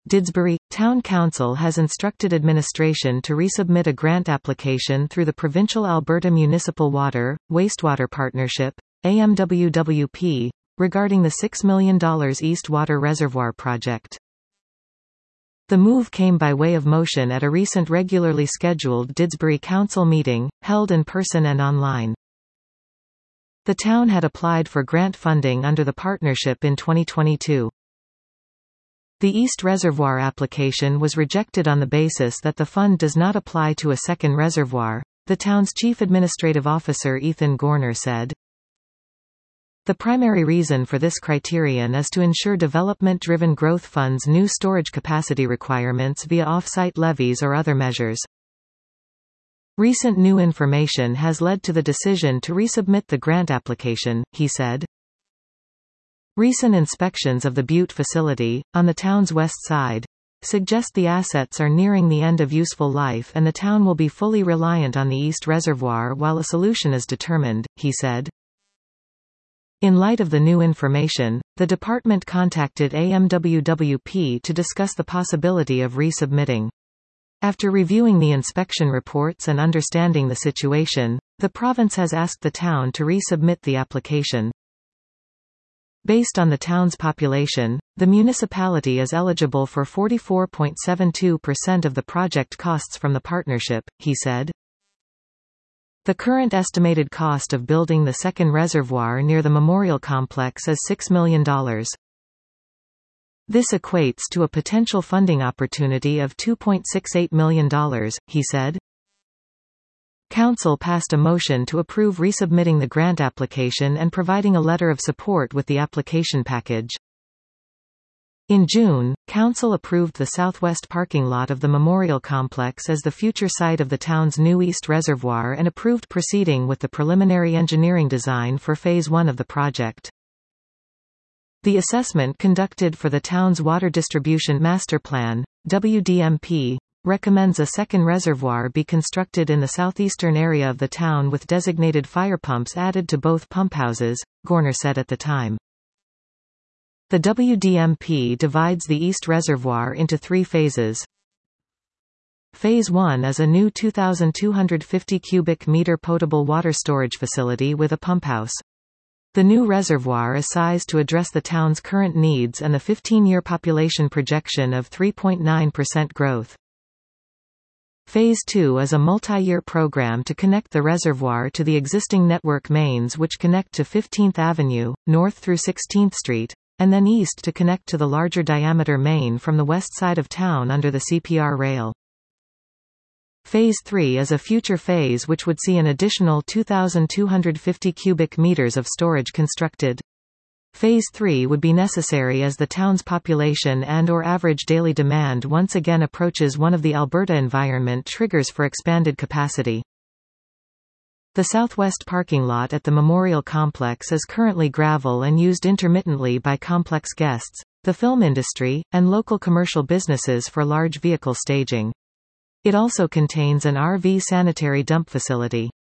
Didsbury Town Council has instructed administration to resubmit a grant application through the Provincial Alberta Municipal Water, Wastewater Partnership, AMWWP, regarding the $6 million East Water Reservoir project. The move came by way of motion at a recent regularly scheduled Didsbury Council meeting, held in person and online. The town had applied for grant funding under the partnership in 2022. The East Reservoir application was rejected on the basis that the fund does not apply to a second reservoir, the town's chief administrative officer Ethan Gorner said. The primary reason for this criterion is to ensure development-driven growth funds new storage capacity requirements via off-site levies or other measures. Recent new information has led to the decision to resubmit the grant application, he said. Recent inspections of the Butte facility, on the town's west side, suggest the assets are nearing the end of useful life and the town will be fully reliant on the East Reservoir while a solution is determined, he said. In light of the new information, the department contacted AMWWP to discuss the possibility of resubmitting. After reviewing the inspection reports and understanding the situation, the province has asked the town to resubmit the application. Based on the town's population, the municipality is eligible for 44.72% of the project costs from the partnership, he said. The current estimated cost of building the second reservoir near the memorial complex is $6 million. This equates to a potential funding opportunity of $2.68 million, he said. Council passed a motion to approve resubmitting the grant application and providing a letter of support with the application package. In June, Council approved the southwest parking lot of the Memorial Complex as the future site of the town's new East Reservoir and approved proceeding with the preliminary engineering design for Phase 1 of the project. The assessment conducted for the town's Water Distribution Master Plan, WDMP, recommends a second reservoir be constructed in the southeastern area of the town with designated fire pumps added to both pumphouses, Gorner said at the time. The WDMP divides the East Reservoir into 3 phases. Phase 1 is a new 2,250 cubic meter potable water storage facility with a pumphouse. The new reservoir is sized to address the town's current needs and the 15-year population projection of 3.9% growth. Phase 2 is a multi-year program to connect the reservoir to the existing network mains which connect to 15th Avenue, north through 16th Street, and then east to connect to the larger diameter main from the west side of town under the CPR rail. Phase 3 is a future phase which would see an additional 2,250 cubic meters of storage constructed. Phase 3 would be necessary as the town's population and/or average daily demand once again approaches one of the Alberta environment triggers for expanded capacity. The southwest parking lot at the Memorial Complex is currently gravel and used intermittently by complex guests, the film industry, and local commercial businesses for large vehicle staging. It also contains an RV sanitary dump facility.